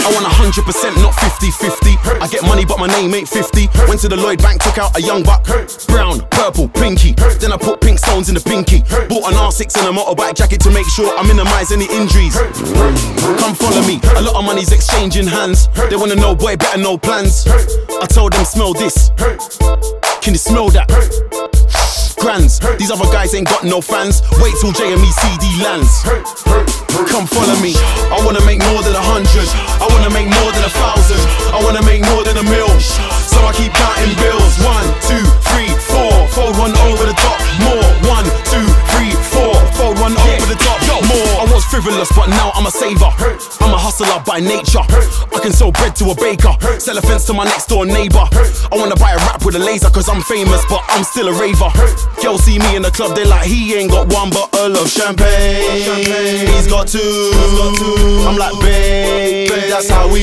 I want 100%, not 50-50. I get money but my name ain't 50. Went to the Lloyd Bank, took out a young buck. Brown, purple, pinky. Then I put pink stones in the pinky. Bought an R6 and a motorbike jacket to make sure I minimise any injuries. Come follow me, a lot of money's exchanging hands. They wanna know, boy, better know plans. I told them, smell this. Can you smell that? Grands, these other guys ain't got no fans. Wait till JME CD lands. Come follow me. I wanna make more than 100. I wanna make more than 1,000. I wanna make more than a mil. So I keep counting bills. 1, 2, 3, 4. Fold one over the top. More. 1, 2, 3, 4. Fold one over the top. More. I was frivolous, but now I'm a saver. I'm a hustler by nature. I can sell bread to a baker. Sell a fence to my next door neighbor. I wanna buy a rap with a laser, cause I'm famous, but I'm still a raver. Girls see me in the club, they like, he ain't got one bottle of champagne. He's got two. I'm like, babe, that's how we